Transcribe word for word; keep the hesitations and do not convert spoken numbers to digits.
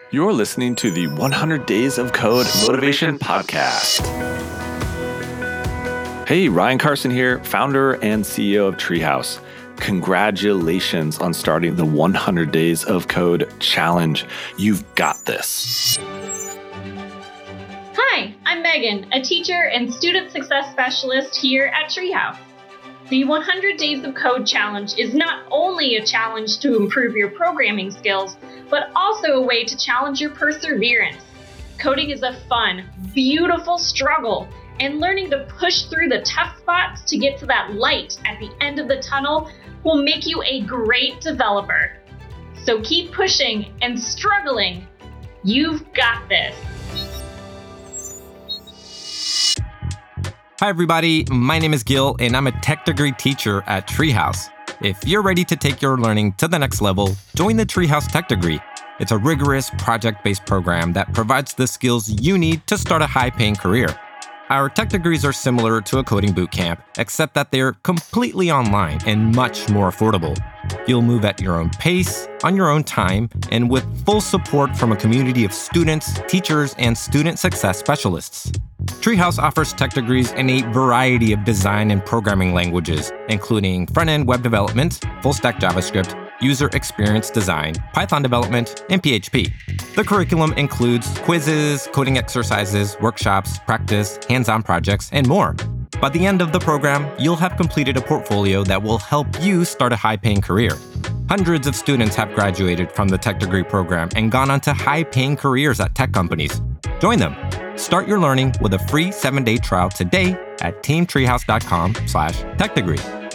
You're listening to the one hundred Days of Code Motivation Podcast. Hey, Ryan Carson here, founder and C E O of Treehouse. Congratulations on starting the one hundred Days of Code Challenge. You've got this. Hi, I'm Megan, a teacher and student success specialist here at Treehouse. The one hundred Days of Code Challenge is not only a challenge to improve your programming skills, but also a way to challenge your perseverance. Coding is a fun, beautiful struggle, and learning to push through the tough spots to get to that light at the end of the tunnel will make you a great developer. So keep pushing and struggling. You've got this. Hi, everybody. My name is Gil, and I'm a tech degree teacher at Treehouse. If you're ready to take your learning to the next level, join the Treehouse Tech Degree. It's a rigorous, project-based program that provides the skills you need to start a high-paying career. Our tech degrees are similar to a coding bootcamp, except that they're completely online and much more affordable. You'll move at your own pace, on your own time, and with full support from a community of students, teachers, and student success specialists. Treehouse offers tech degrees in a variety of design and programming languages, including front-end web development, full-stack JavaScript, user experience design, Python development, and P H P. The curriculum includes quizzes, coding exercises, workshops, practice, hands-on projects, and more. By the end of the program, you'll have completed a portfolio that will help you start a high-paying career. Hundreds of students have graduated from the tech degree program and gone on to high-paying careers at tech companies. Join them. Start your learning with a free seven-day trial today at teamtreehouse.com slash tech degree.